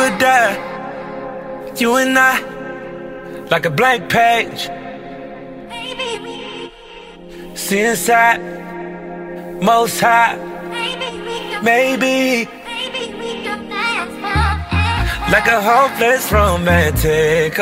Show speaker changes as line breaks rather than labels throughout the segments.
were there, you and I, like a blank page. See inside, most high, maybe. Like a hopeless romantic,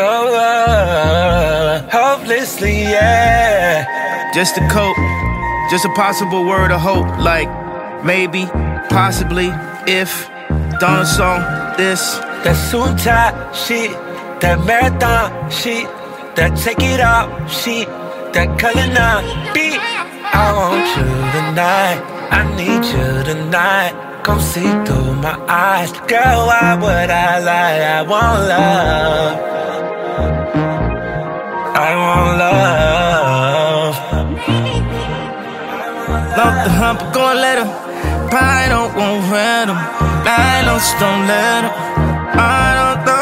hopelessly, yeah.
Just a cope, just a possible word of hope. Like maybe, possibly, if. Dawn song, this.
That suit tie shit, that marathon shit, that take it off shit, that color nine beat. I want you tonight, I need you tonight. Come see through my eyes, girl, why would I lie? I want love, I want love.
Love the hump, go and let him. I don't want random. I don't let him. I don't